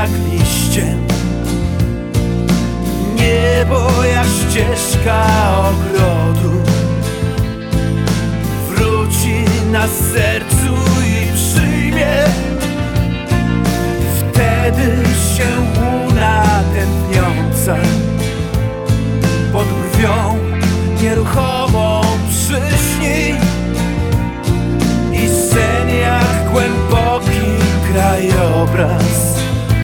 jak liściem. Niebo jak ścieżka ogrodu wróci na serce